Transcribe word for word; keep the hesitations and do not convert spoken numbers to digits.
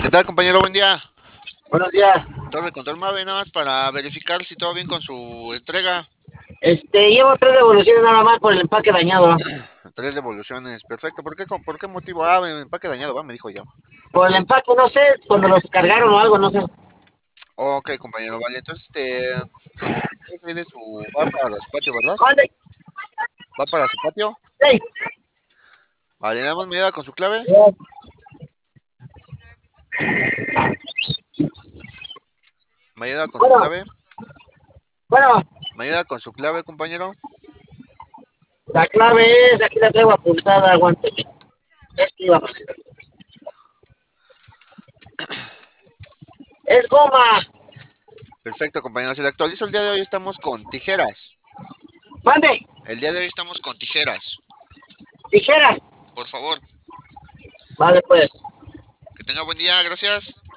¿Qué tal, compañero? Buen día. Buenos días. Torre Control Mave, nada más para verificar si todo bien con su entrega. Este, llevo tres devoluciones nada más por el empaque dañado. Tres devoluciones, perfecto. ¿Por qué, con- por qué motivo? Ah, empaque dañado, va, me dijo yo. Por el empaque, no sé, cuando los cargaron o algo, no sé. Ok, compañero, vale. Entonces, este, tiene su, va para su patio, ¿verdad? ¿Dónde? ¿Va para su patio? Sí. Vale, nada más me ayuda con su clave. Me ayuda con su Bueno, clave. bueno, Me ayuda con su clave, compañero. la clave es, aquí la traigo apuntada, aguante. Es que iba a pasar. Es goma. Perfecto, compañero. Si le actualizo el día de hoy, estamos con tijeras. Mande, El día de hoy estamos con tijeras. tijeras. Por favor, Vale, pues. que tenga buen día, gracias.